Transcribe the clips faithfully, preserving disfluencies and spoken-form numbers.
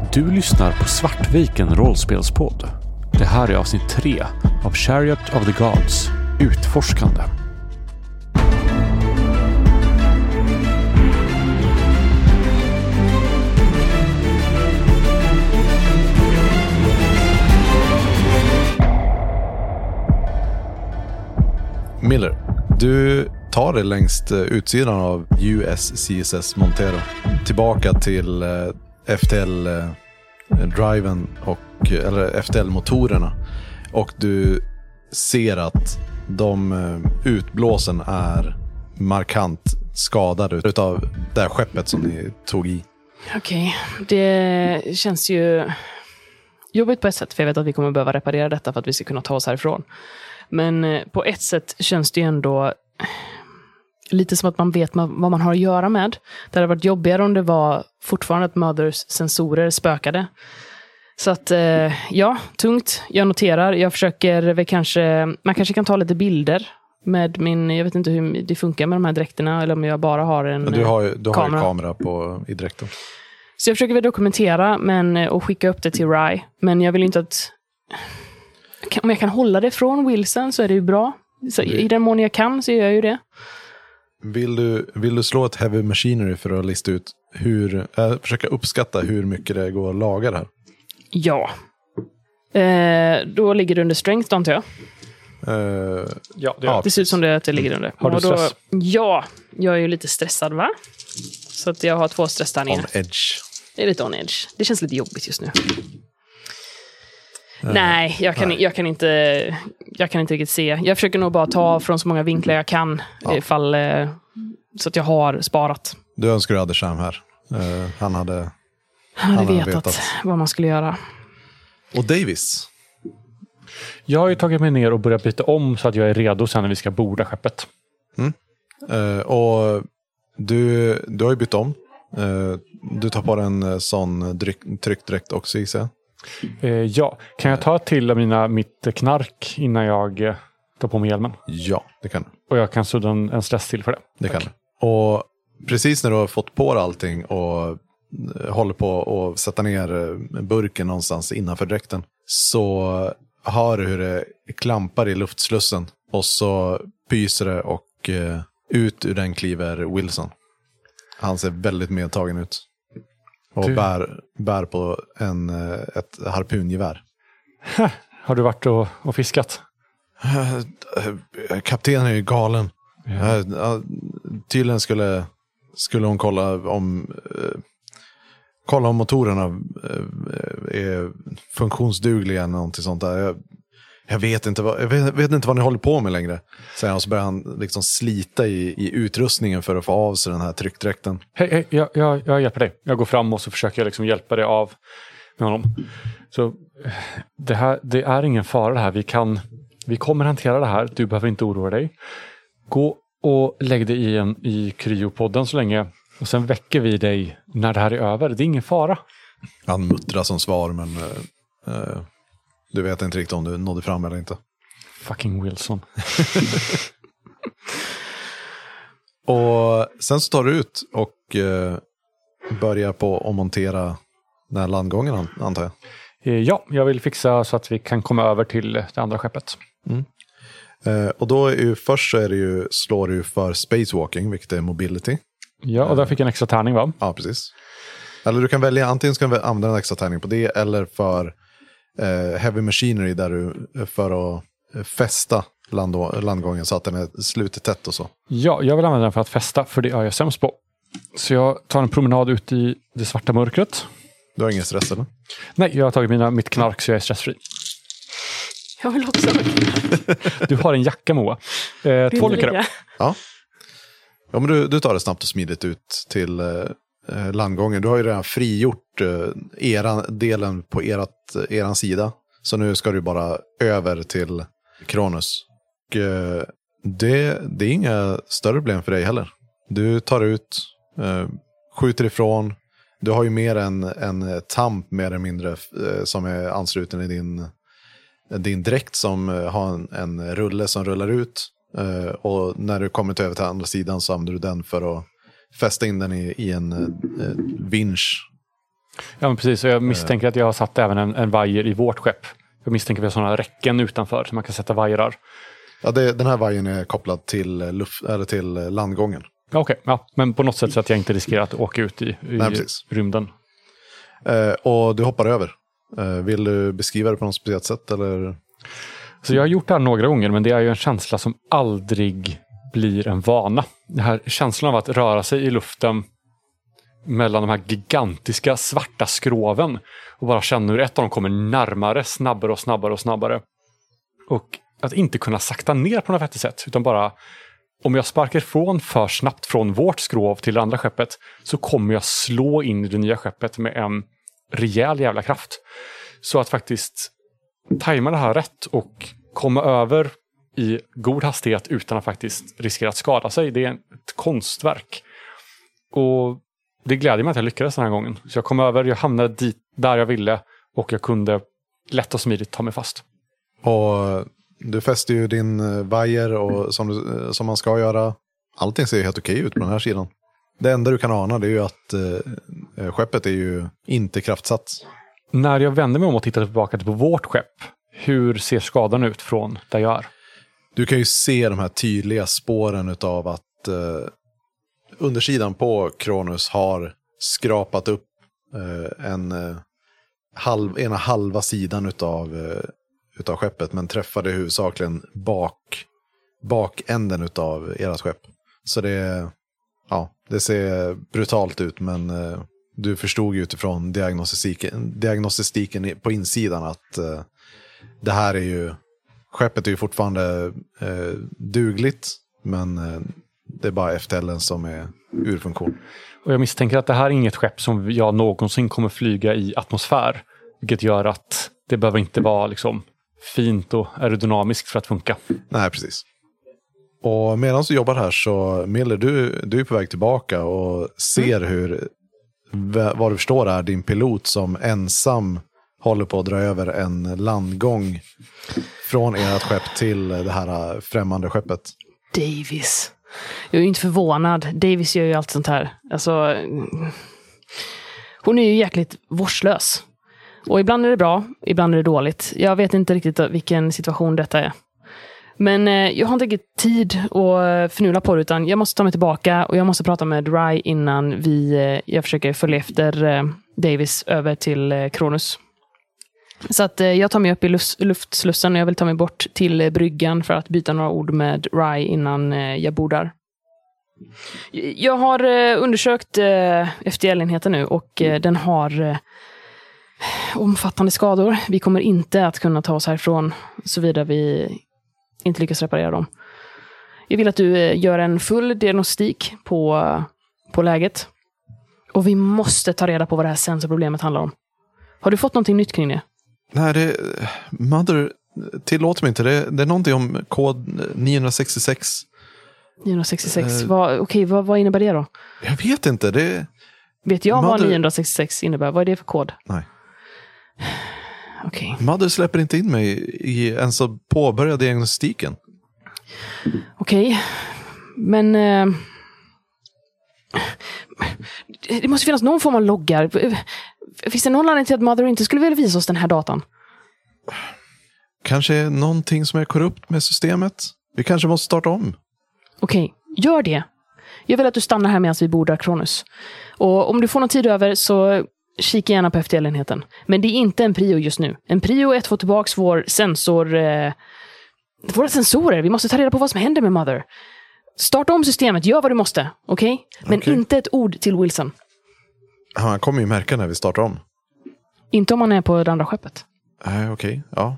Du lyssnar på Svartviken rollspelspodd. Det här är avsnitt tre av Chariot of the Gods, Utforskande. Miller, du tar dig längst utsidan av U S C S S Montero tillbaka till F T L-driven och eller F T L-motorerna, och du ser att de utblåsen är markant skadade utav det här skeppet som ni tog i. Okej, det känns ju jobbigt på ett sätt, för jag vet att vi kommer behöva reparera detta för att vi ska kunna ta oss härifrån. Men på ett sätt känns det ju ändå lite som att man vet vad man har att göra med. Det hade varit jobbigare om det var fortfarande att Mothers sensorer spökade. Så att, ja, tungt. Jag noterar. Jag försöker väl kanske, man kanske kan ta lite bilder med min, jag vet inte hur det funkar med de här dräkterna, eller om jag bara har en du har ju, du kamera. har ju kamera på, i dräkten. Så jag försöker väl dokumentera men, och skicka upp det till Rye. Men jag vill inte att... Om jag kan hålla det från Wilson så är det ju bra. Så i den mån jag kan så gör jag ju det. Vill du, vill du slå ett heavy machinery för att lista ut hur, äh, försöka uppskatta hur mycket det går att laga det här? Ja. Eh, då ligger det under strength, antar jag. Uh, ja, det, ja, det ser ut som det, att det ligger under. Har du stress? Då, ja, jag är ju lite stressad, va? Så att jag har två stresstärningar. On edge. Det är lite on edge. Det känns lite jobbigt just nu. Uh, nej, jag kan, nej. Jag, kan inte, jag kan inte riktigt se. Jag försöker nog bara ta från så många vinklar jag kan. Ja. Ifall, eh, så att jag har sparat. Du önskar du hade Sham här. Uh, han hade, han hade han vetat, vetat vad man skulle göra. Och Davis? Jag har ju tagit mig ner och börjat byta om så att jag är redo sen när vi ska borda skeppet. Mm. Uh, och du, du har ju bytt om. Uh, du tar på en sån dryck, tryckdräkt också, gissar jag. Eh, ja, kan jag ta till mina, mitt knark innan jag eh, tar på mig hjälmen? Ja, det kan du. Och jag kan sudda en, en stress till för det. Det Tack. kan du. Och precis när du har fått på allting och håller på att sätta ner burken någonstans innanför dräkten, så hör du hur det klampar i luftslussen, och så pyser det och eh, ut ur den kliver Wilson. Han ser väldigt medtagen ut. Och du... bär, bär på en, ett harpungevär. Har du varit och, och fiskat? Kaptenen är ju galen. Ja. Tydligen skulle, skulle hon kolla om kolla om motorerna är funktionsdugliga eller någonting sånt där. Jag, jag, vet inte vad, jag vet, vet inte vad ni håller på med längre. Säger han, så börjar han liksom slita i, i utrustningen för att få av sig den här tryckdräkten. Hej, hej jag, jag, jag hjälper dig. Jag går fram och så försöker jag liksom hjälpa dig av med honom. Så det, här, det är ingen fara det här. Vi, kan, vi kommer hantera det här. Du behöver inte oroa dig. Gå och lägg dig i, en, i kryopodden så länge. Och sen väcker vi dig när det här är över. Det är ingen fara. Han muttrar som svar, men... Uh, uh... Du vet inte riktigt om du nådde fram eller inte. Fucking Wilson. Och sen så tar du ut och eh, börjar på att montera den här landgången, antar jag. Eh, ja, jag vill fixa så att vi kan komma över till det andra skeppet. Mm. Eh, och då är ju, först så är det ju, slår du för spacewalking, vilket är mobility. Ja, och där fick jag en extra tärning, va? Ja, precis. Eller du kan välja, antingen ska du använda en extra tärning på det, eller för Uh, heavy machinery där du för att fästa land- landgången så att den är slutet tätt och så. Ja, jag vill använda den för att fästa, för det är jag sämst på. Så jag tar en promenad ut i det svarta mörkret. Du har ingen stress, eller? Nej, jag har tagit mina, mitt knark så jag är stressfri. Jag vill också. Du har en jacka, Moa. Eh, två lyckor. Ja. Ja, men du, du tar det snabbt och smidigt ut till eh, landgången. Du har ju redan frigjort eh, eran, delen på erat, eran sida. Så nu ska du bara över till Kronos. Och, eh, det, det är inga större problem för dig heller. Du tar ut, eh, skjuter ifrån. Du har ju mer än en tamp mer eller mindre eh, som är ansluten i din, din dräkt som eh, har en, en rulle som rullar ut. Eh, och när du kommer till över till andra sidan så använder du den för att fästa in den i, i en eh, vinsch. Ja, men precis. Och jag misstänker att jag har satt även en, en vajer i vårt skepp. Jag misstänker att vi har sådana räcken utanför så man kan sätta vajrar. Ja, det, den här vajern är kopplad till, luft, eller till landgången. Ja, okej. Okay. Ja, men på något sätt så att jag inte riskerar att åka ut i, i Nej, rymden. Eh, och du hoppar över. Eh, vill du beskriva det på något speciellt sätt? Eller? Så jag har gjort det här några gånger, men det är ju en känsla som aldrig blir en vana. Den här känslan av att röra sig i luften mellan de här gigantiska svarta skroven och bara känna hur ett av dem kommer närmare, snabbare och snabbare och snabbare. Och att inte kunna sakta ner på något vettigt sätt, utan bara om jag sparkar ifrån för snabbt från vårt skrov till det andra skeppet så kommer jag slå in i det nya skeppet med en rejäl jävla kraft. Så att faktiskt tajma det här rätt och komma över i god hastighet utan att faktiskt riskera att skada sig. Det är ett konstverk. Och det gläder mig att jag lyckades den här gången. Så jag kom över, jag hamnade dit där jag ville och jag kunde lätt och smidigt ta mig fast. Och du fäster ju din vajer och som, du, som man ska göra. Allting ser helt okej ut på den här sidan. Det enda du kan ana det är ju att eh, skeppet är ju inte kraftsatt. När jag vänder mig om och tittar tillbaka på vårt skepp, hur ser skadan ut från där jag är? Du kan ju se de här tydliga spåren av att eh, undersidan på Kronos har skrapat upp eh, en eh, halv, ena halva sidan utav, eh, utav skeppet, men träffade huvudsakligen bak, bakänden utav ert skepp. Så det, ja, det ser brutalt ut, men eh, du förstod ju utifrån diagnostiken, diagnostiken på insidan att eh, det här är ju, skeppet är ju fortfarande eh, dugligt, men eh, det är bara F T L som är ur funktion. Och jag misstänker att det här är inget skepp som jag någonsin kommer flyga i atmosfär. Vilket gör att det behöver inte vara liksom fint och aerodynamiskt för att funka. Nej, precis. Och medan du jobbar här så, Miller, du, du är på väg tillbaka och ser mm. hur, vad du förstår är din pilot som ensam håller på att dra över en landgång från ert skepp till det här främmande skeppet. Davis. Jag är ju inte förvånad. Davis gör ju allt sånt här. Alltså, hon är ju jäkligt vårdslös. Och ibland är det bra, ibland är det dåligt. Jag vet inte riktigt vilken situation detta är. Men eh, jag har inte riktigt tid att förnula på det, utan jag måste ta mig tillbaka och jag måste prata med Ry innan vi, eh, jag försöker följa efter eh, Davis över till eh, Kronos. Så att eh, jag tar mig upp i luft, luftslussen och jag vill ta mig bort till eh, bryggan för att byta några ord med Ry innan eh, jag bor där. Jag har eh, undersökt eh, F T L-enheten nu och eh, den har eh, omfattande skador. Vi kommer inte att kunna ta oss härifrån såvida vi inte lyckas reparera dem. Jag vill att du eh, gör en full diagnostik på, eh, på läget. Och vi måste ta reda på vad det här sensorproblemet handlar om. Har du fått någonting nytt kring det? Nej, det, Mother tillåter mig inte. Det, det är någonting om kod niohundrasextiosex. niohundrasextiosex, uh, vad, okej, vad, vad innebär det då? Jag vet inte. Det, vet jag Mother, vad niohundrasextiosex innebär? Vad är det för kod? Nej. Okej. Mother släpper inte in mig i en så påbörjad diagnostiken. Okej, men... Uh, det måste finnas någon form av loggar. Finns det någon anledning till att Mother inte skulle vilja visa oss den här datan? Kanske någonting som är korrupt med systemet. Vi kanske måste starta om. Okej, gör det. Jag vill att du stannar här medan vi bor där, Kronos. Och om du får någon tid över så kika gärna på F T L-enheten. Men det är inte en prio just nu. En prio är att få tillbaka vår sensor... Eh, våra sensorer. Vi måste ta reda på vad som händer med Mother. Starta om systemet, gör vad du måste, okej? Okay? Men okay. Inte ett ord till Wilson. Han kommer ju märka när vi startar om. Inte om han är på det andra skeppet. Nej, äh, okej, okay. Ja.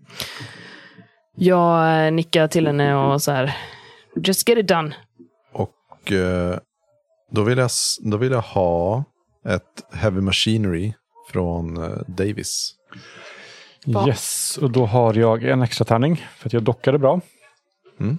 Jag nickar till henne och så här, just get it done. Och eh, då, vill jag, då vill jag ha ett heavy machinery från eh, Davis. Yes, och då har jag en extra tärning för att jag dockade bra. Mm.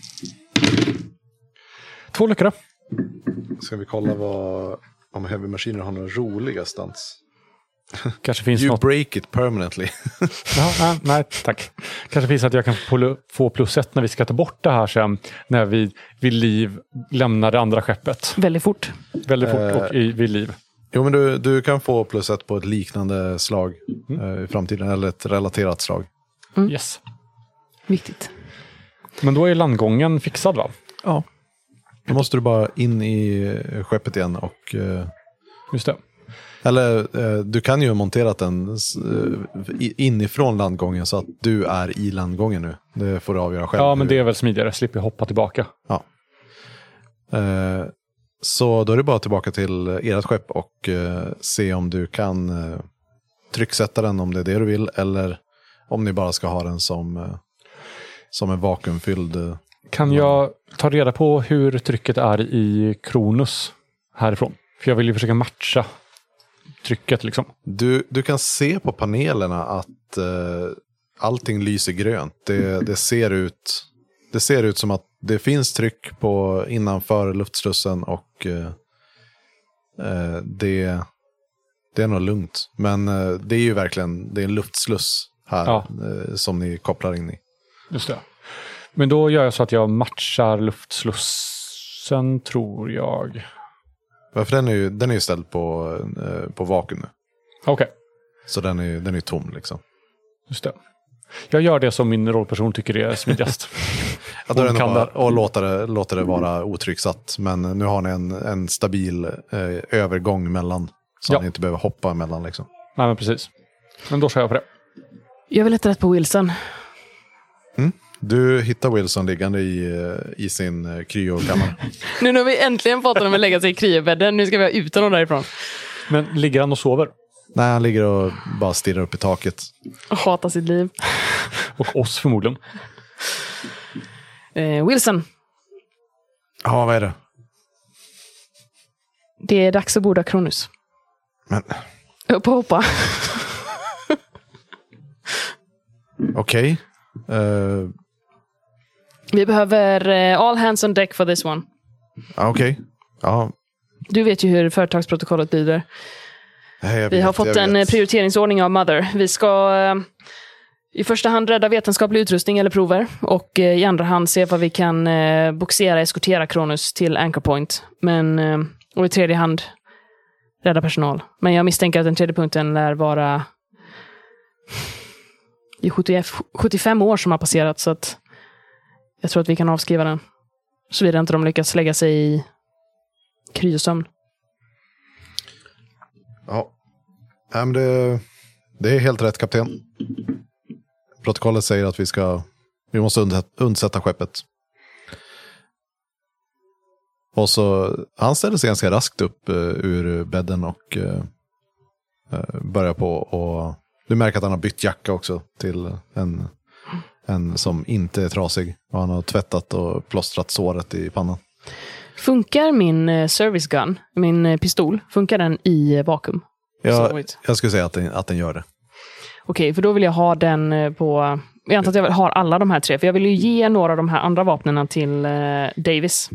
Två lyckade. Ska vi kolla vad, om Heavy Machinery har några roliga stans? Kanske finns you något... break it permanently. ja, nej, nej, tack. Kanske finns att jag kan få plus ett när vi ska ta bort det här sen. När vi vid liv lämnar det andra skeppet. Väldigt fort. Väldigt fort och i, vid liv. Jo, men du, du kan få plus ett på ett liknande slag Mm. eh, i framtiden, eller ett relaterat slag. Mm. Yes. Viktigt. Men då är landgången fixad, va? Ja. Då måste du bara in i skeppet igen och... Eh, Just det. eller eh, du kan ju montera den eh, inifrån landgången så att du är i landgången nu. Det får du avgöra själv. Ja, men hur- det är väl smidigare. Slipper hoppa tillbaka. Ja. Eh, så då är det bara tillbaka till ert skepp och eh, se om du kan eh, trycksätta den om det är det du vill, eller om ni bara ska ha den som, eh, som en vakuumfylld. Eh. Kan jag ta reda på hur trycket är i Kronos härifrån? För jag vill ju försöka matcha trycket liksom. Du, du kan se på panelerna att eh, allting lyser grönt. Det, det, ser ut, det ser ut som att det finns tryck på innanför luftslussen och eh, eh, det, det är nog lugnt. Men eh, det är ju verkligen det är en luftsluss här Ja. eh, som ni kopplar in i. Just det. Men då gör jag så att jag matchar luftslussen, tror jag. Ja, för den är ju, den är ju ställd på, eh, på vakuum nu. Okej, Så den är ju den är ju tom liksom. just det. Jag gör det som min rollperson tycker är smidigast. Ja, då är det Hon nog kan bara, det. och låter det, låter det vara otrycksatt. Men nu har ni en, en stabil eh, övergång mellan. Så Ja. ni inte behöver hoppa emellan liksom. Nej, men precis. Men då kör jag på det. Jag vill leta rätt på Wilson. Du hittar Wilson liggande i, eh, i sin eh, kryokammare. Nu när vi äntligen fått honom att lägga sig i kryobädden, nu ska vi ha ut honom därifrån. Men ligger han och sover? Nej, han ligger och bara stirrar upp i taket. Och hatar sitt liv. Och oss förmodligen. Eh, Wilson, Ja, vad är det? det är dags att borda Kronos. Men Upp och hoppa. okej. Eh, Vi behöver eh, all hands on deck for this one. ja, okej. Ja, Du vet ju hur företagsprotokollet lyder. nej, jag Vi vet, har fått jag en vet. eh, prioriteringsordning av Mother. Vi ska eh, i första hand rädda vetenskaplig utrustning eller prover. Och eh, i andra hand se vad vi kan eh, boxera, eskortera Kronos till Anchor Point. Men, eh, och i tredje hand rädda personal. Men jag misstänker att den tredje punkten lär vara i sjuttiofem år som har passerat. Så att jag tror att vi kan avskriva den. Såvida inte de lyckas lägga sig i kryosömn. Ja, Nej, men det, det är helt rätt, kapten. Protokollet säger att vi ska vi måste undsätta, undsätta skeppet. Och så han ställer sig ganska raskt upp uh, ur bädden och uh, uh, börjar på och du märker att han har bytt jacka också till en, en som inte är trasig. Och han har tvättat och plåstrat såret i pannan. Funkar min eh, service gun, min eh, pistol, funkar den i eh, vakuum? Jag, Sorry. jag skulle säga att den, att den gör det. Okej, för då vill jag ha den eh, på... Jag antar att jag har alla de här tre, för jag vill ju ge några av de här andra vapnena till eh, Davis.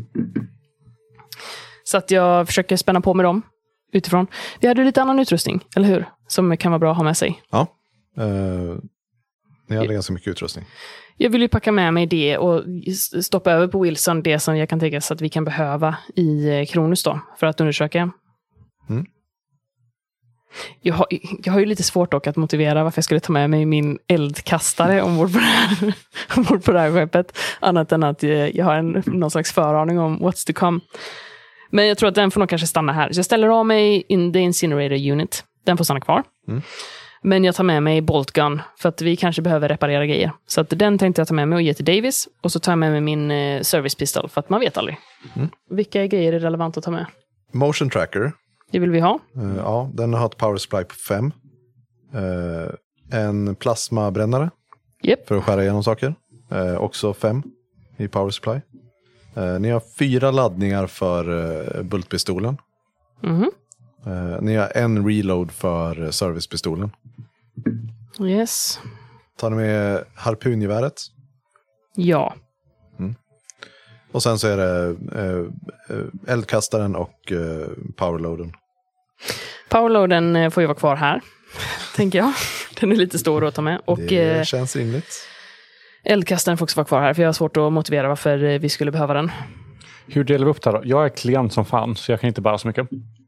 Så att jag försöker spänna på med dem utifrån. Vi hade lite annan utrustning, eller hur? Som kan vara bra att ha med sig. Ja. Uh, ni hade ganska mycket utrustning. Jag vill ju packa med mig det och s- stoppa över på Wilson det som jag kan tänka sig att vi kan behöva i eh, Kronos då, för att undersöka. Mm. Jag har, jag har ju lite svårt dock att motivera varför jag skulle ta med mig min eldkastare ombord på det här, ombord på det här skeppet. Annat än att jag, jag har en, någon slags föraning om what's to come. Men jag tror att den får nog kanske stanna här. Så jag ställer av mig in the incinerator unit. Den får stanna kvar. Mm. Men jag tar med mig bolt gun för att vi kanske behöver reparera grejer. Så att den tänkte jag ta med mig och ge till Davis. Och så tar jag med mig min eh, service pistol för att man vet aldrig. Mm. Vilka grejer är relevant att ta med? Motion tracker. Det vill vi ha. Uh, ja, den har ett power supply på fem. Uh, en plasmabrännare. Yep. För att skära igenom saker. Uh, också fem i power supply. Uh, ni har fyra laddningar för uh, bultpistolen. Mhm. Uh, ni har en reload för uh, servicepistolen. Yes. Tar ni med harpungeväret. Ja. Och sen så är det uh, uh, eldkastaren och uh, powerloaden. Powerloaden eh, får ju vara kvar här, tänker jag. Den är lite stor att ta med. Och Det eh, känns rimligt. eldkastaren får också vara kvar här, för jag har svårt att motivera varför eh, vi skulle behöva den. Hur delar vi upp det här då? Jag är klient som fan, så jag kan inte bära så mycket.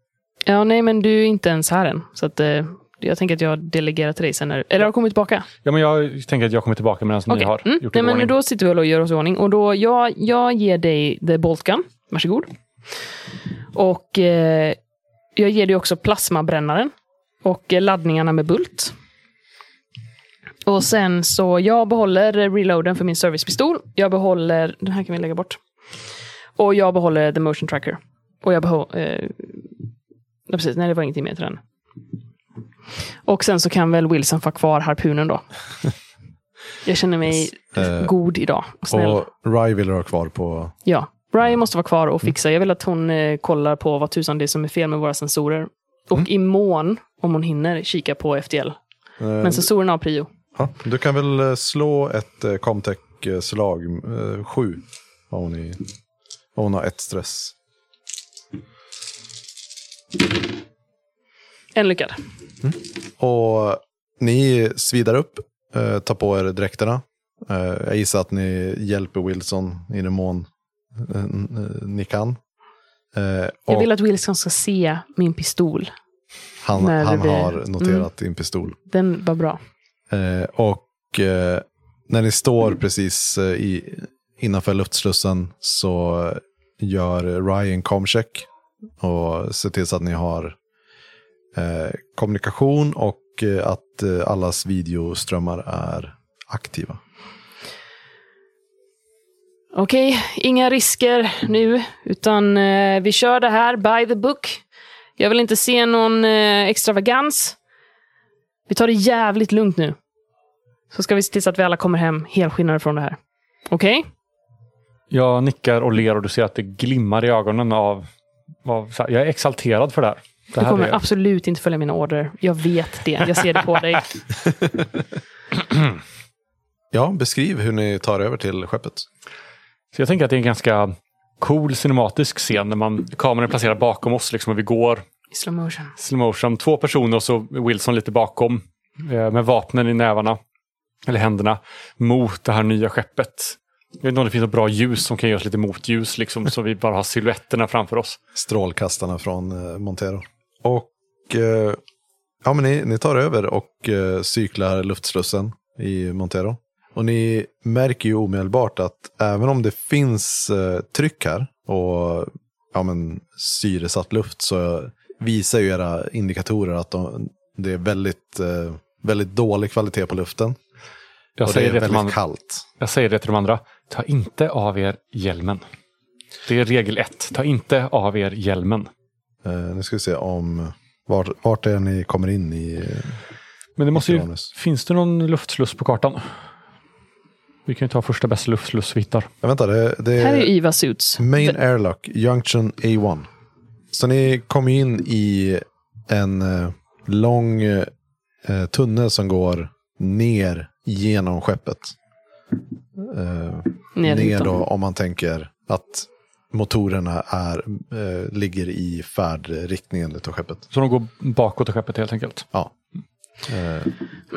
Ja, nej, men du är inte ens här än. Så att, eh, jag tänker att jag delegerar till dig sen. När, eller har du kommit tillbaka? Ja, men jag tänker att jag kommer tillbaka medan okay. ni har mm. gjort nej, i men ordning. då sitter vi och gör oss i ordning. Och då, jag, jag ger dig the bolt gun. Varsågod. Och eh, jag ger dig också plasmabrännaren. Och eh, laddningarna med bult. Och sen så jag behåller reloaden för min servicepistol. Jag behåller, den här kan vi lägga bort. Och jag behåller the motion tracker. Och jag behåller, eh, ja, precis, nej det var ingenting mer till den. Och sen så kan väl Wilson få kvar harpunen då. Jag känner mig uh, god idag. Och snäll. Och Rye vill du ha kvar på... Ja, Rye måste vara kvar och fixa. Jag vill att hon eh, kollar på vad tusan det är som är fel med våra sensorer. Och mm. imorgon, om hon hinner, kika på F T L. Uh, Men sensorerna har prio. Ja, du kan väl slå ett eh, Comtech-slag. Eh, sju. Har hon, i, hon har ett stress. En lyckad. Mm. Och ni svidar upp. Eh, tar på er dräkterna. Eh, jag gissar att ni hjälper Wilson i den mån eh, ni kan. Eh, jag vill att Wilson ska se min pistol. Han, han det... har noterat mm. din pistol. Den var bra. Eh, och eh, när ni står precis eh, i, innanför luftslussen så gör Ryan comcheck och ser till så att ni har eh, kommunikation och eh, att eh, allas videoströmmar är aktiva. Okej, okay, inga risker nu utan eh, vi kör det här by the book. Jag vill inte se någon eh, extravagans. Vi tar det jävligt lugnt nu. Så ska vi se till så att vi alla kommer hem helskinnade från det här. Okej? Okay? Jag nickar och ler och du ser att det glimmar i ögonen av... av jag är exalterad för det här. Det du här kommer är... absolut inte följa mina order. Jag vet det. Jag ser det på dig. Ja, beskriv hur ni tar över till skeppet. Så jag tänker att det är en ganska cool cinematisk scen när man kameran är placerad bakom oss liksom, och vi går i slow motion. Slow motion. Två personer och så Wilson lite bakom eh, med vapnen i nävarna eller händerna mot det här nya skeppet. Jag vet inte om det finns ett bra ljus som kan ge oss lite motljus liksom, så vi bara har silhuetterna framför oss. Strålkastarna från eh, Montero. Och eh, ja, men ni, ni tar över och eh, cyklar luftslussen i Montero. Och ni märker ju omedelbart att även om det finns eh, tryck här och ja, men, syresatt luft så visar ju era indikatorer att de, det är väldigt, eh, väldigt dålig kvalitet på luften. Jag och säger det är det väldigt andra, kallt. Jag säger det till de andra. Ta inte av er hjälmen. Det är regel ett. Ta inte av er hjälmen. Eh, nu ska vi se om vart, vart är ni kommer in i. Men det måste ju, finns det någon luftsluss på kartan? Vi kan ju ta första bästa luftsluss vi hittar. Ja, vänta, det, det är här är Eva Suits. Main Airlock, Junction A ett. Så ni kommer in i en eh, lång eh, tunnel som går ner genom skeppet. Eh, ner ner då, om man tänker att motorerna är, eh, ligger i färdriktningen av skeppet. Så de går bakåt i skeppet helt enkelt? Ja. Eh.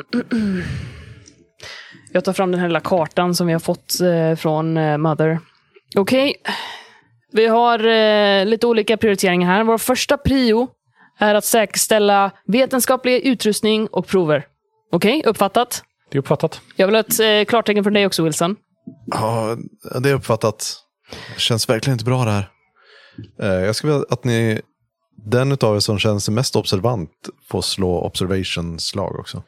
Jag tar fram den här lilla kartan som vi har fått eh, från eh, Mother. Okej. Okay. Vi har eh, lite olika prioriteringar här. Vår första prio är att säkerställa vetenskaplig utrustning och prover. Okej, okay, uppfattat? Det är uppfattat. Jag vill ha ett eh, klartecken från dig också, Wilson. Ja, det är uppfattat. Det känns verkligen inte bra det här. Eh, jag skulle vilja att ni, den utav er som känns mest observant, får slå observation-slag också.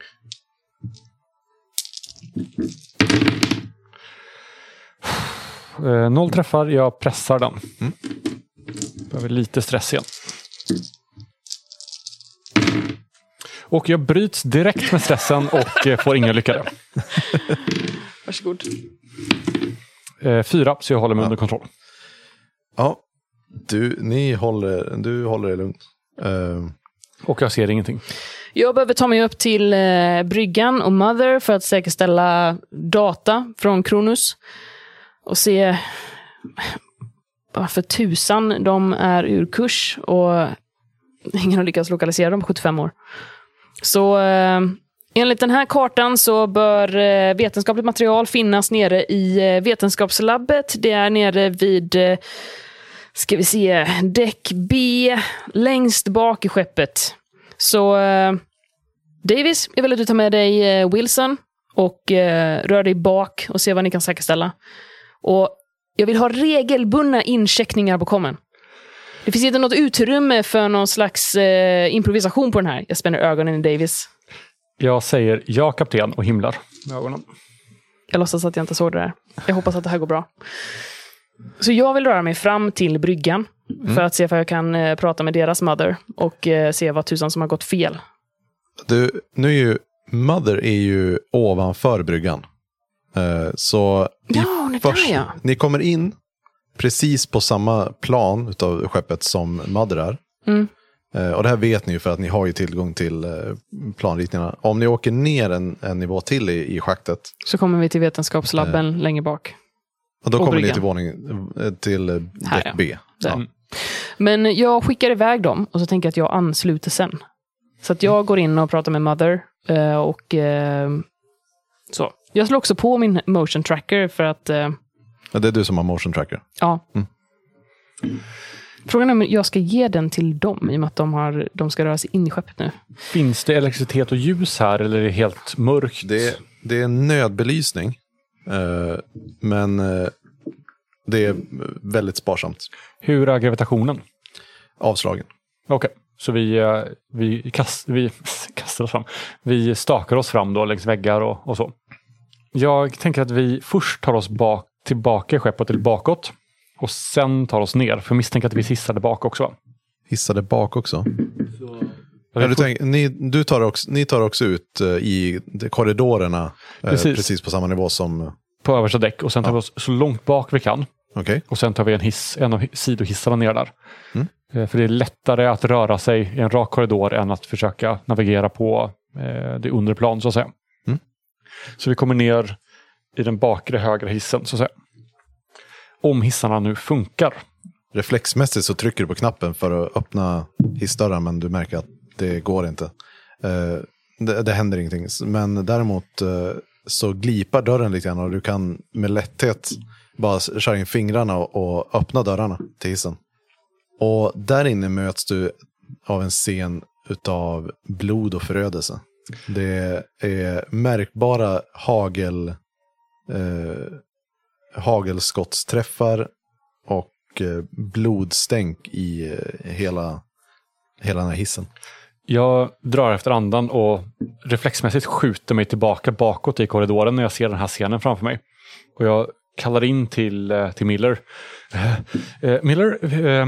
Eh, noll träffar, jag pressar den. Mm. Behöver lite stress igen. Och jag bryts direkt med stressen och eh, får inga lyckade. Varsågod. Eh, fyra, så jag håller mig ja. under kontroll. Ja, du, ni håller, du håller er lugn. Uh... Och jag ser ingenting. Jag behöver ta mig upp till eh, bryggan och Mother för att säkerställa data från Kronos. Och se varför tusan de är ur kurs och ingen har lyckats lokalisera dem på sjuttiofem år. Så eh, enligt den här kartan så bör eh, vetenskapligt material finnas nere i eh, vetenskapslabbet. Det är nere vid eh, Ska vi se. Däck B. Längst bak i skeppet. Så uh, Davis, jag vill att du tar med dig uh, Wilson. Och uh, rör dig bak och se vad ni kan säkerställa. Och jag vill ha regelbundna incheckningar på kommen. Det finns inte något utrymme för någon slags uh, improvisation på den här. Jag spänner ögonen i Davis. Jag säger ja, kapten, och himlar med ögonen. Jag låtsas att jag inte såg det där. Jag hoppas att det här går bra. Så jag vill röra mig fram till bryggan. Mm. För att se om jag kan uh, prata med deras mother. Och uh, se vad tusan som har gått fel. Du, nu är ju Mother är ju ovanför bryggan. Uh, så ja, det först, där, ja. Ni kommer in precis på samma plan utav skeppet som Mother är. Mm. Uh, och det här vet ni ju för att ni har ju tillgång till uh, planritningarna. Om ni åker ner en, en nivå till i, i schaktet. Så kommer vi till vetenskapslabben uh, längre bak. Och då och kommer bryggan. ni till våning till uh, däck ja. B. Ja. Mm. Men jag skickar iväg dem och så tänker jag att jag ansluter sen. Så att jag mm. går in och pratar med Mother uh, och uh, så. Jag slår också på min motion tracker för att... Uh, ja, det är du som har motion tracker. Ja. Mm. Frågan är om jag ska ge den till dem i och med att de, har, de ska röra sig in i skeppet nu. Finns det elektricitet och ljus här eller är det helt mörkt? Det, det är en nödbelysning. Uh, men uh, det är väldigt sparsamt. Hur är gravitationen? Avslagen. Okej, okay. Så vi, vi, kast, vi kastar oss fram. Vi stakar oss fram då längs väggar och, och så. Jag tänker att vi först tar oss bak, tillbaka i skeppet eller bakåt. Och sen tar oss ner. För jag misstänker att vi hissade bak också. Hissade bak också? Så... Ja, du, tänk, ni, du tar också, ni tar också ut uh, i korridorerna precis. Uh, precis på samma nivå som... På översta däck. Och sen tar ja. vi oss så långt bak vi kan. Okay. Och sen tar vi en hiss, en av sidohissarna ner där. Mm. Uh, för det är lättare att röra sig i en rak korridor än att försöka navigera på uh, det undre plan så att säga. Mm. Så vi kommer ner i den bakre högra hissen så att säga. Om hissarna nu funkar. Reflexmässigt så trycker du på knappen för att öppna hissdörren, men du märker att det går inte. Uh, det, det händer ingenting. Men däremot uh, så glipar dörren lite grann och du kan med lätthet bara köra in fingrarna och, och öppna dörrarna till hissen. Och där inne möts du av en scen utav blod och förödelse. Det är märkbara hagel uh, hagelskottsträffar och eh, blodstänk i eh, hela, hela den här hissen. Jag drar efter andan och reflexmässigt skjuter mig tillbaka bakåt i korridoren när jag ser den här scenen framför mig. Och jag kallar in till, eh, till Miller. Eh, eh, Miller, eh,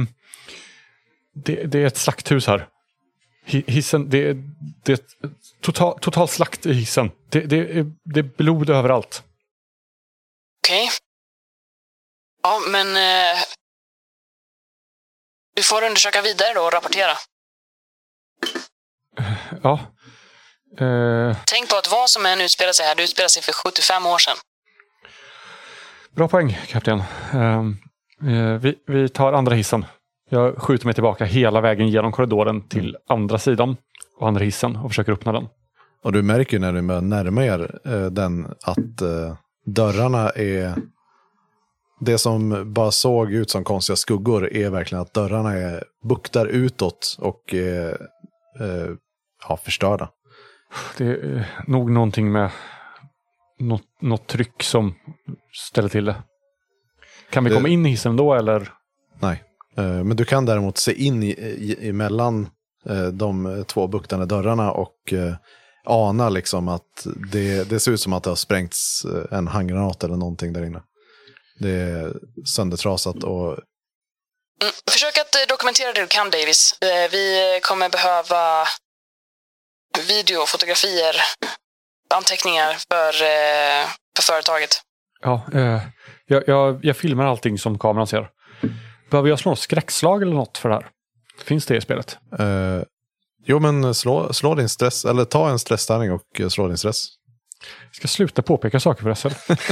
det, det är ett slakthus här. Hissen, det, det är ett total, total slakt i hissen. Det, det, är, det är blod överallt. Okej. Okay. Ja, men eh, du får undersöka vidare då och rapportera. Ja. Eh, Tänk på att vad som än utspelar sig här, det utspelar sig för sjuttiofem år sedan. Bra poäng, kapten. Eh, eh, vi, vi tar andra hissen. Jag skjuter mig tillbaka hela vägen genom korridoren till andra sidan och andra hissen och försöker öppna den. Och du märker när du börjar närma er eh, den att eh, dörrarna är... Det som bara såg ut som konstiga skuggor är verkligen att dörrarna är buktar utåt och är eh, ja, förstörda. Det är nog någonting med något, något tryck som ställer till det. Kan vi det... komma in i hissen då eller? Nej, eh, men du kan däremot se in i, i, emellan eh, de två buktande dörrarna och eh, ana liksom att det, det ser ut som att det har sprängts en handgranat eller någonting där inne. Det är söndertrasat och... Mm, försök att dokumentera det du kan, Davis. Vi kommer behöva video, fotografier, anteckningar för, för företaget. Ja, eh, jag, jag, jag filmar allting som kameran ser. Behöver jag slå något skräckslag eller något för det här? Finns det i spelet? Eh, jo, men slå, slå din stress, eller ta en stresstärning och slå din stress. Jag ska sluta påpeka saker för S L.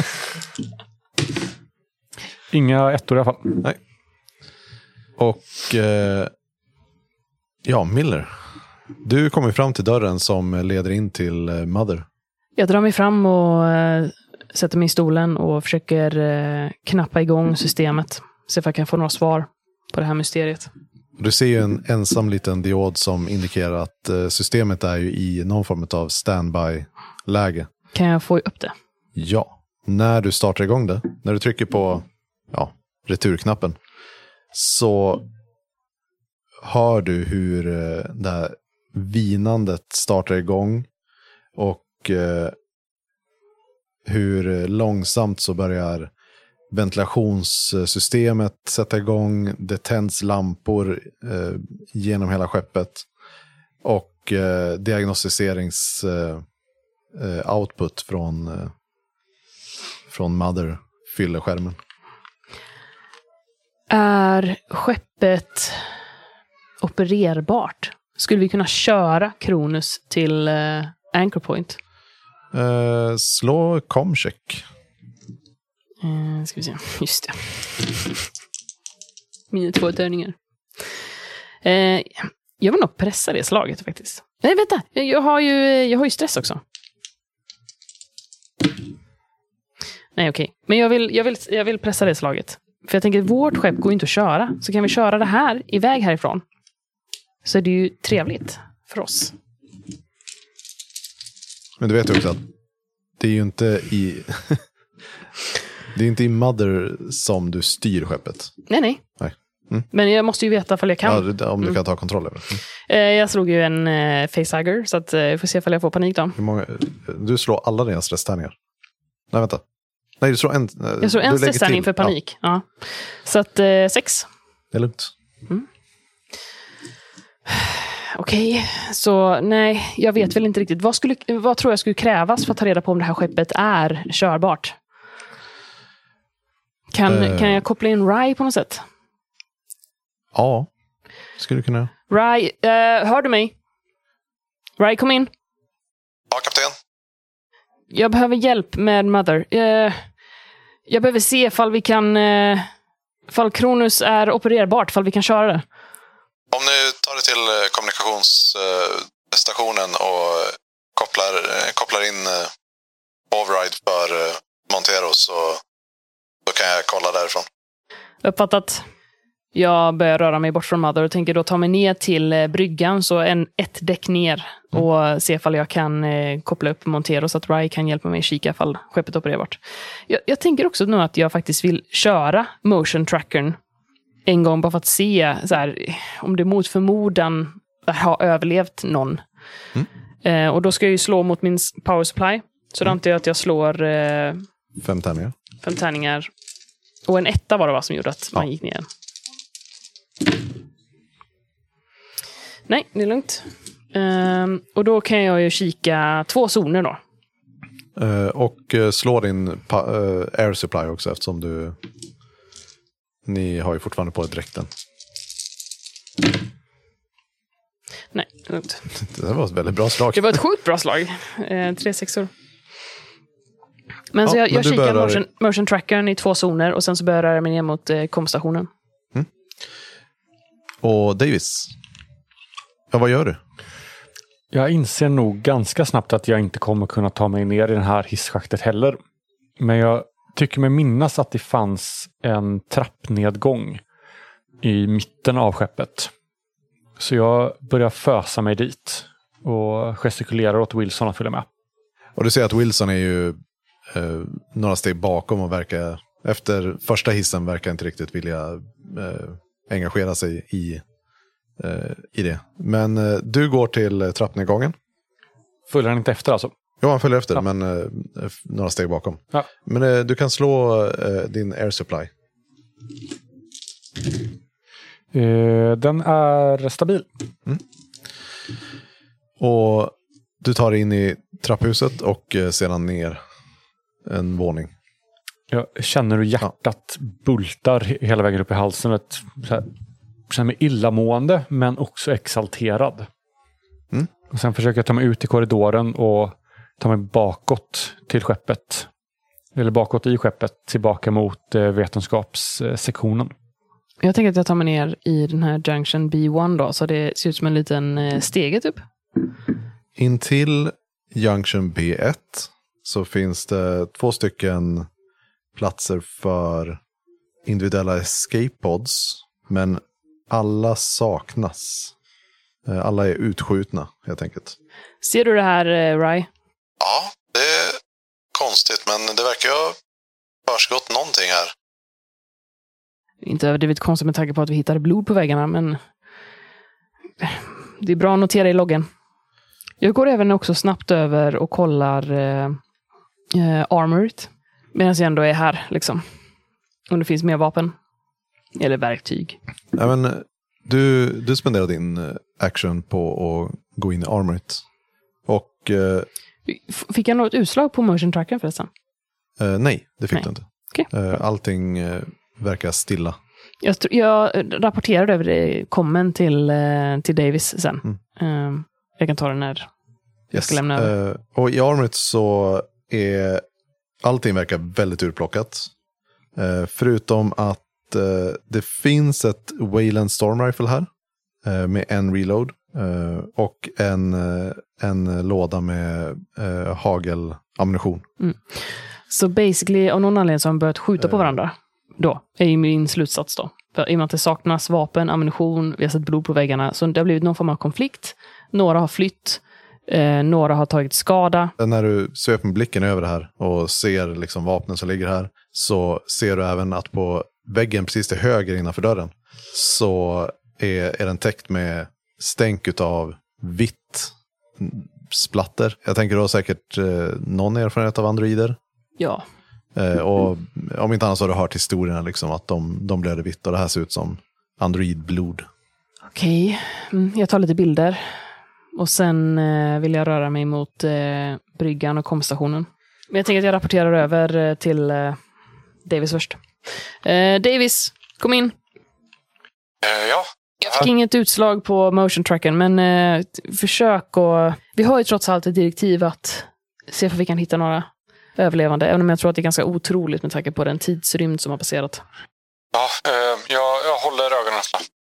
Inga ettor i alla fall. Nej. Och eh, ja, Miller. Du kommer fram till dörren som leder in till eh, Mother. Jag drar mig fram och eh, sätter mig i stolen och försöker eh, knappa igång systemet. Se om jag kan få några svar. på det här mysteriet. Du ser ju en ensam liten diod som indikerar att eh, systemet är ju i någon form av standby-läge. Kan jag få upp det? Ja. När du startar igång det, när du trycker på ja, returknappen, så hör du hur eh, det här vinandet startar igång och eh, hur långsamt så börjar ventilationssystemet sätta igång. Det tänds lampor eh, genom hela skeppet. Och eh, diagnostiserings eh, eh, output från, eh, från Mother fyller skärmen. Är skeppet opererbart? Skulle vi kunna köra Kronus till eh, Anchor Point? Eh, slå comcheck. Eh, ska vi se. Just det. Mina två tärningar. Eh, jag vill nog pressa det slaget faktiskt. Nej, vänta. Jag har ju, jag har ju stress också. Nej, okej. Okay. Men jag vill, jag, vill, jag vill pressa det slaget. För jag tänker att vårt skepp går inte att köra. Så kan vi köra det här iväg härifrån. Så är det ju trevligt för oss. Men du vet ju också att det är ju inte i... det är inte i Mother som du styr skeppet. Nej, nej. nej. Mm. Men jag måste ju veta ifall jag kan. Ja, om du mm. kan ta kontroll över det. Mm. Jag slog ju en uh, facehugger, så att, uh, jag får se ifall jag får panik då. Hur många, du slår alla dina stresstärningar. Nej, vänta. Nej, du slår en... Jag slår en stresstärning för panik. Ja. Ja. Så att, uh, sex. Det är lugnt. Mm. Okej, okay. Så nej, jag vet väl inte riktigt. Vad, skulle, vad tror jag skulle krävas för att ta reda på om det här skeppet är körbart? Kan, uh, kan jag koppla in Rye på något sätt? Ja, skulle du kunna. Rye, uh, hör du mig? Rye, kom in. Ja, kapten. Jag behöver hjälp med Mother. Uh, jag behöver se ifall vi kan... Uh, ifall Kronus är opererbart, ifall vi kan köra det. Om ni tar det till kommunikationsstationen och kopplar, kopplar in override för Montero, så då kan jag kolla därifrån. Uppfattat. Jag börjar röra mig bort från Mother och tänker då ta mig ner till bryggan, så en, ett däck ner, och mm. se ifall jag kan eh, koppla upp Montero så att Rye kan hjälpa mig kika ifall skeppet opererbart. Jag, jag tänker också nu att jag faktiskt vill köra motion trackern en gång, bara för att se så här, om det mot förmodan har överlevt någon. Mm. Eh, och då ska jag ju slå mot min power supply. Så då mm. antar jag att jag slår eh, fem tärningar. Fem tärningar. Och en etta var det va, som gjorde att ja. man gick ner. Nej, det är lugnt. Eh, och då kan jag ju kika två zoner då. Eh, och eh, slå din pa- eh, air supply också, eftersom du... Ni har ju fortfarande på dräkten. Nej, det är lugnt. Det var ett väldigt bra slag. Det var ett sjukt bra slag. Eh, tre sexor. Men ja, så jag, men jag kikar börjar... motion, motion trackern i två zoner, och sen så börjar jag mig ner mot eh, komstationen. Mm. Och Davis, ja, vad gör du? Jag inser nog ganska snabbt att jag inte kommer kunna ta mig ner i den här hisschaktet heller. Men jag tycker mig minnas att det fanns en trappnedgång i mitten av skeppet. Så jag börjar fösa mig dit och gestikulerar åt Wilson att följa med. Och du ser att Wilson är ju eh, några steg bakom och verkar, efter första hissen verkar inte riktigt vilja eh, engagera sig i, eh, i det. Men eh, du går till eh, trappnedgången. Följer han inte efter alltså? Ja, han följer efter, ja. men eh, några steg bakom. Ja. Men eh, du kan slå eh, din air supply. Eh, den är stabil. Mm. Och du tar in i trapphuset och eh, sedan ner en våning. Jag känner hur hjärtat ja. bultar hela vägen upp i halsen. Ett, så här, känner mig illamående, men också exalterad. Mm. Och sen försöker jag ta mig ut i korridoren och ta mig bakåt till skeppet. Eller bakåt i skeppet, tillbaka mot eh, vetenskapssektionen. Jag tänker att jag tar mig ner i den här Junction B ett då, så det ser ut som en liten eh, stege typ. Intill Junction B ett så finns det två stycken platser för individuella escape pods. Men alla saknas. Alla är utskjutna, helt enkelt. Ser du det här, Rye? Ja, det är konstigt, men det verkar ju ha försiggått någonting här. Inte överdrivet konstigt med tanke på att vi hittade blod på väggarna, men det är bra att notera i loggen. Jag går även också snabbt över och kollar eh, eh, armoret medan jag ändå är här, liksom. Om det finns mer vapen. Eller verktyg. Ja, men, du, du spenderar din action på att gå in i armoret. Och... Eh, fick jag något utslag på motion trackern förresten? Eh, nej, det fick nej. du inte. Okay. Eh, allting eh, verkar stilla. Jag, jag rapporterade över det, kommen till, eh, till Davis sen. Mm. Eh, jag kan ta den när jag yes. ska lämna över. Eh, och i armoret så är allting verkar väldigt urplockat. Eh, förutom att eh, det finns ett Wayland Storm Rifle här. Eh, med en reload. Eh, och en, eh, en låda med eh, hagelammunition. Mm. Så basically, av någon anledning så har de börjat skjuta på varandra. Då är ju min slutsats då. För i och med att det saknas vapen, ammunition, vi har sett blod på väggarna. Så det har blivit någon form av konflikt. Några har flytt. Eh, några har tagit skada. När du sveper med blicken över det här och ser liksom vapnen som ligger här. Så ser du även att på väggen precis till höger innanför dörren. Så är, är den täckt med stänk utav vitt splatter. Jag tänker då säkert eh, någon erfarenhet av androider. Ja. Eh, och om inte annars har du hört historierna liksom, att de, de blöder vitt och det här ser ut som androidblod. Okej, okay. mm, jag tar lite bilder. Och sen eh, vill jag röra mig mot eh, bryggan och komstationen. Men jag tänker att jag rapporterar över eh, till eh, Davis först. Eh, Davis, kom in. Uh, ja. Jag fick inget utslag på motion tracken, men eh, försök och... Vi har ju trots allt ett direktiv att se om vi kan hitta några överlevande, även om jag tror att det är ganska otroligt med tanke på den tidsrymd som har passerat. Ja, eh, jag, jag håller ögonen öppna.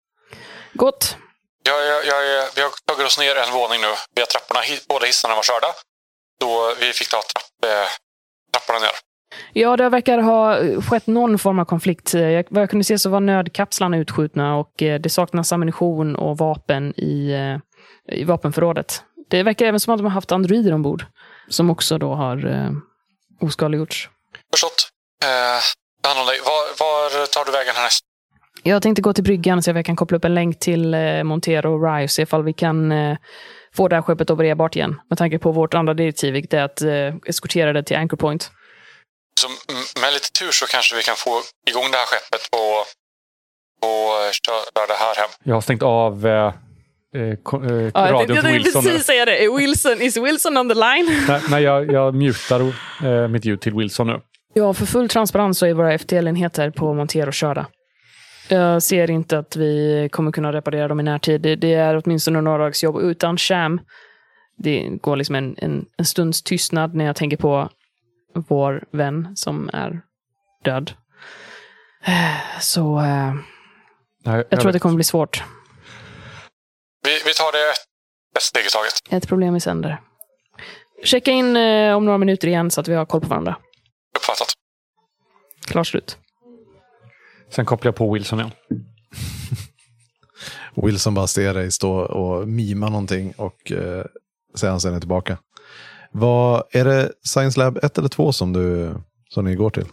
Gott. Jag, jag, jag, vi har tagit oss ner en våning nu. Vi har trapporna, båda hissarna var körda. Så vi fick ta trapp, eh, trapporna ner. Ja, det verkar ha skett någon form av konflikt. Jag, vad jag kunde se så var nödkapslarna utskjutna och eh, det saknas ammunition och vapen i, eh, i vapenförrådet. Det verkar även som att de har haft androider ombord som också då har eh, oskadliggjorts. Förstått. Eh, var, var tar du vägen härnäst? Jag tänkte gå till bryggan så att jag kan koppla upp en länk till eh, Montero och Rye och se ifall vi kan eh, få det här skeppet opererbart igen. Med tanke på vårt andra direktiv, vilket är att eh, eskortera det till Anchor Point. Så med lite tur så kanske vi kan få igång det här skeppet och, och köra det här hem. Jag har stängt av eh, eh, ja, radion jag till Wilson. Jag precis säga det. Är Wilson, is Wilson on the line? nej, nej, jag, jag mutar eh, mitt ljud till Wilson nu. Ja, för full transparens så är våra F T L-enheter på Montero körda. Jag ser inte att vi kommer kunna reparera dem i närtid. Det, det är åtminstone några dags jobb utan sham. Det går liksom en, en, en stunds tystnad när jag tänker på vår vän som är död. Så äh, Nej, jag, jag tror vet. att det kommer bli svårt. Vi, vi tar det ett steg i taget. Ett problem i sänder. Checka in eh, om några minuter igen så att vi har koll på varandra. Uppfattat. Klart slut. Sen kopplar jag på Wilson igen. Wilson bara ser dig stå och mima någonting och eh, sen sen är tillbaka. Vad, är det Science Lab ett eller två som, du, som ni går till?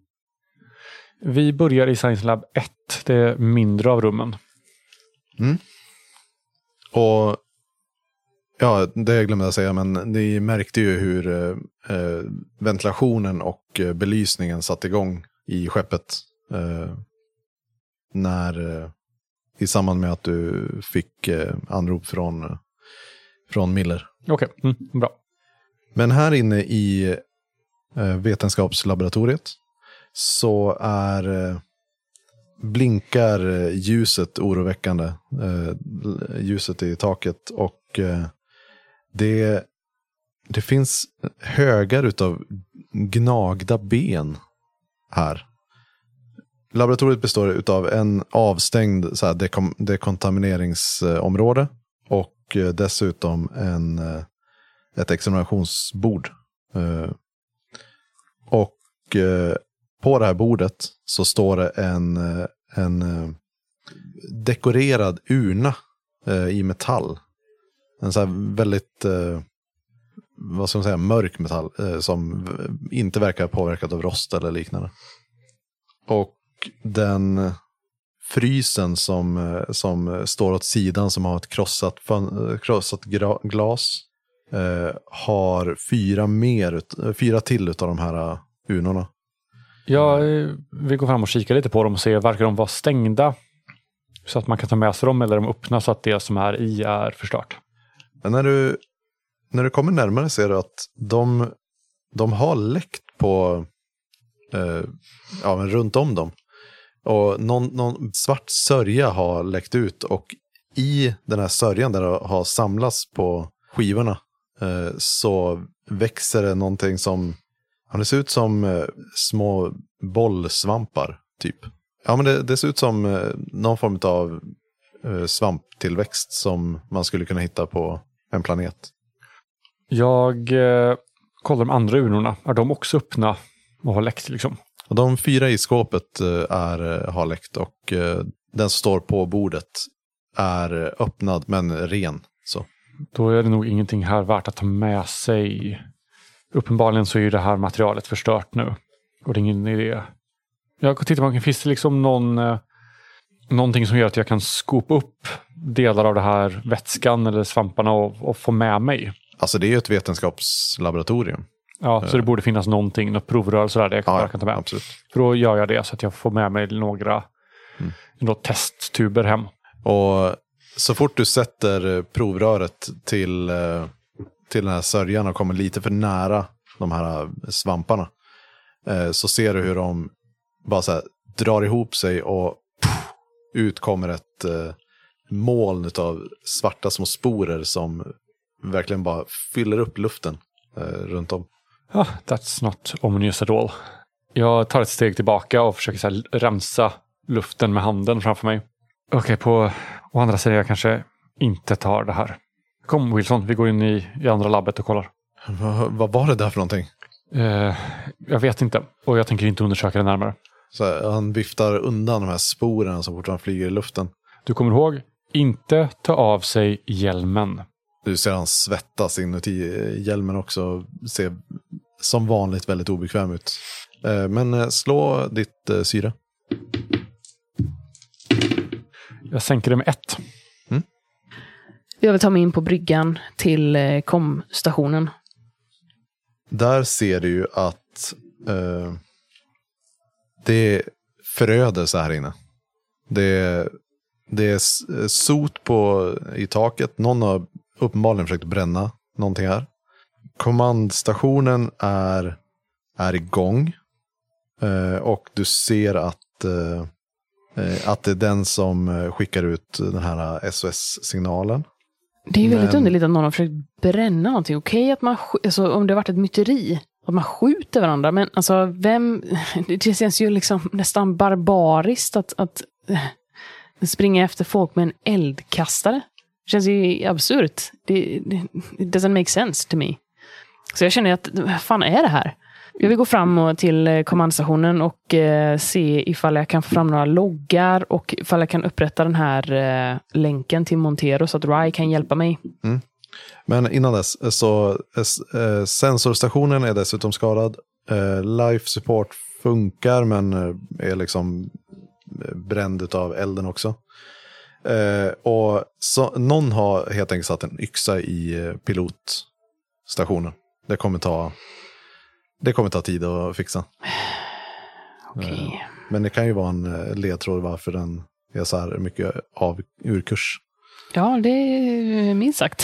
Vi börjar i Science Lab ett. Det är mindre av rummen. Mm. Och ja, det glömde jag säga, men ni märkte ju hur eh, ventilationen och eh, belysningen satt igång i skeppet. Eh, när eh, i samband med att du fick eh, anrop från, eh, från Miller. Okej, okay. mm, bra. Men här inne i eh, vetenskapslaboratoriet så är eh, blinkar eh, ljuset oroväckande. Eh, ljuset i taket och eh, det, det finns högar utav gnagda ben här. Laboratoriet består utav en avstängd så här, dekom- dekontamineringsområde och eh, dessutom en eh, ett examinationsbord. Uh, och uh, på det här bordet så står det en, uh, en uh, dekorerad urna eh, i metall. En så här väldigt, eh, vad ska man säga, mörk metall eh, som inte verkar påverkad av rost eller liknande. Och den frysen som, som står åt sidan som har ett krossat, krossat gra, glas eh, har fyra, mer, fyra till utav de här urnorna. Ja, vi går fram och kikar lite på dem och ser, verkar de vara stängda så att man kan ta med sig dem, eller de öppna så att det som är i är förstört? Men när du, när du kommer närmare ser du att de, de har läckt på eh, ja, men runt om dem. Och någon, någon svart sörja har läckt ut, och i den här sörjan där det har samlats på skivorna eh, så växer det någonting som, ja, det ser ut som eh, små bollsvampar typ. Ja, men det, det ser ut som eh, någon form av eh, svamptillväxt som man skulle kunna hitta på en planet. Jag eh, kollar de andra urnorna. Är de också öppna och har läckt liksom? Och de fyra i skåpet är, har läckt, och eh, den som står på bordet är öppnad men ren. Så. Då är det nog ingenting här värt att ta med sig. Uppenbarligen så är ju det här materialet förstört nu. Och det är ingen idé. Jag tittar på, finns det liksom någon, eh, någonting som gör att jag kan skopa upp delar av det här vätskan eller svamparna och, och få med mig? Alltså det är ju ett vetenskapslaboratorium. Ja, så det borde finnas någonting, något provrör där det jag kan, ja, kan ta med. Absolut. För då gör jag det så att jag får med mig några, mm. några testtuber hem. Och så fort du sätter provröret till, till den här sörjan och kommer lite för nära de här svamparna, så ser du hur de bara så här drar ihop sig och puff, ut kommer ett moln av svarta små sporer som verkligen bara fyller upp luften runt om. Ja, oh, that's not ominous at all. Jag tar ett steg tillbaka och försöker så här rensa luften med handen framför mig. Okej, okay, på å andra sidan jag kanske inte tar det här. Kom Wilson, vi går in i, i andra labbet och kollar. Va, vad var det där för någonting? Uh, jag vet inte, och jag tänker inte undersöka det närmare. Så här, han viftar undan de här sporerna så fort han flyger i luften. Du kommer ihåg, inte ta av sig hjälmen. Du ser han svettas inuti hjälmen också. Ser som vanligt väldigt obekväm ut. Men slå ditt syre. Jag sänker det med ett. Mm. Jag vill ta mig in på bryggan till komstationen. Där ser du ju att eh, det föröder så här inne. Det, det är sot på, i taket. Någon har uppenbarligen försökt bränna någonting här. Kommandstationen är, är igång. Eh, och du ser att, eh, att det är den som skickar ut den här S O S-signalen. Det är ju väldigt Men... underligt att någon har försökt bränna någonting. Okej okay, att man, alltså, om det har varit ett myteri, att man skjuter varandra. Men alltså, vem... Det känns ju liksom nästan barbariskt att, att springa efter folk med en eldkastare. Det känns ju absurt. Det, det it doesn't make sense to me. Så jag känner att, vad fan är det här? Jag vill gå fram till kommandstationen och eh, se ifall jag kan få fram några loggar och ifall jag kan upprätta den här eh, länken till Montero så att Rai kan hjälpa mig. Mm. Men innan dess så eh, sensorstationen är dessutom skadad. Eh, life support funkar men är liksom bränd av elden också. Eh, och så, någon har helt enkelt satt en yxa i pilotstationen. Det kommer ta det kommer ta tid att fixa. Okej. Okay. Eh, men det kan ju vara en ledtråd varför den är så här mycket av urkurs. Ja, det är minst sagt.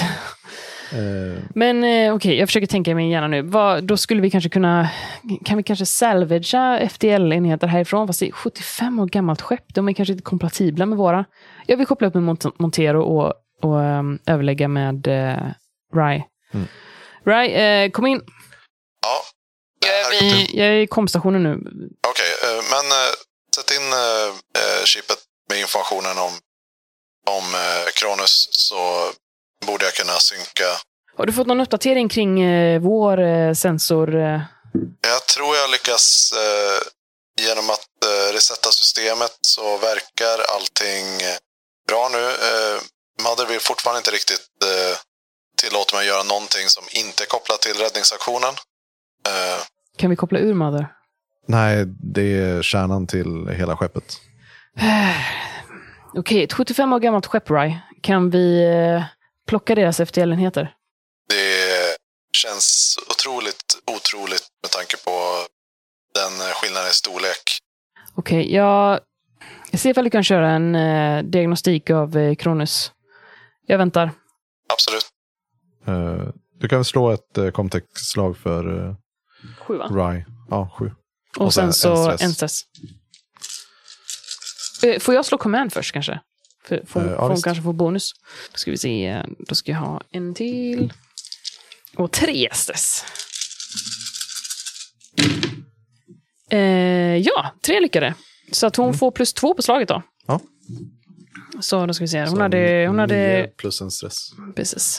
Eh. Men eh, okej, okay, jag försöker tänka mig gärna nu. Vad, då skulle vi kanske kunna, kan vi kanske salvagea F D L-enheter härifrån? Fast det är sjuttiofem år gammalt skepp. De är kanske inte kompatibla med våra. Jag vill koppla upp med Mont- Montero och, och um, överlägga med uh, Rai. Mm. Rai, uh, kom in. Ja. Jag är, vi, jag är i komstationen nu. Okej, okay, uh, men uh, sätt in uh, chipet med informationen om, om uh, Kronus så borde jag kunna synka. Har du fått någon uppdatering kring uh, vår uh, sensor? Uh... Jag tror jag lyckas uh, genom att eh, resetta systemet så verkar allting bra nu. Eh, Mother vill fortfarande inte riktigt eh, tillåta mig att göra någonting som inte är kopplat till räddningsaktionen. Eh, Kan vi koppla ur Mother? Nej, det är kärnan till hela skeppet. Okej, ett sjuttiofem år gammalt skepp, Rye. Kan vi eh, plocka deras F T L-enheter? Det känns otroligt, otroligt med tanke på den skillnaden i storlek. Okej, jag, jag ser ifall du kan köra en eh, diagnostik av eh, Kronus. Jag väntar. Absolut. Uh, du kan slå ett uh, Comtech-slag för uh, Sju, va? Rye. Ja, sju. Och, Och sen, sen så en stress. en stress. Eh, Får jag slå command först kanske? För, får Eh, ja, får hon visst. kanske få bonus. Då ska vi se. Då ska jag ha en till. Och tre stress. Eh, ja, tre lyckade. Så att hon Mm. får plus två på slaget då. Ja. Så då ska vi se. Hon Så hade... Hon hade nio plus en stress. precis.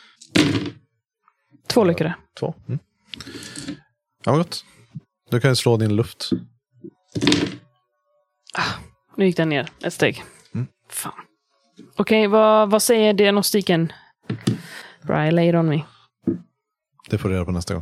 Två lyckade. Två. Mm. Ja, men gott. Du kan ju slå din luft. Nu gick den ner ett steg. Mm. Fan. Okej, vad, vad säger diagnostiken? Right, lay it on me. Det får du göra på nästa gång.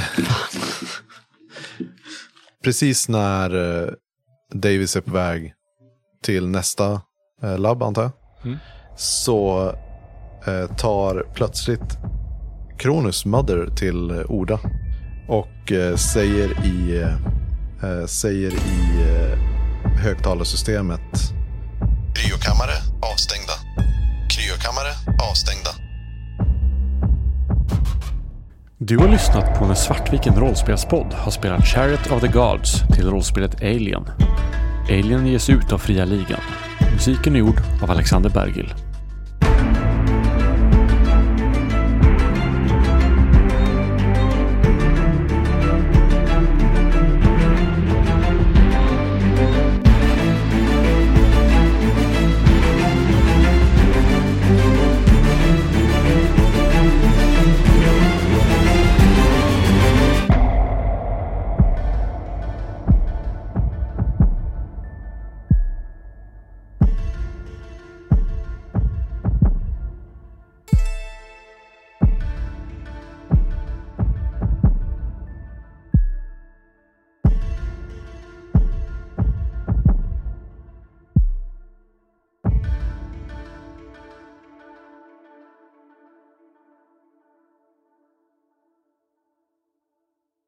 Precis när uh, Davis är på väg till nästa uh, labb, antar jag. Mm. Så uh, tar plötsligt Kronus Mother till uh, orda. Och uh, säger i, uh, säger i uh, högtalarsystemet: Kryokammare avstängda. Kryokammare avstängda. Du har lyssnat på när Svartviken rollspelspodd har spelat Chariot of the Gods till rollspelet Alien. Alien ges ut av Fria Ligan. Musiken är gjord av Alexander Bergil.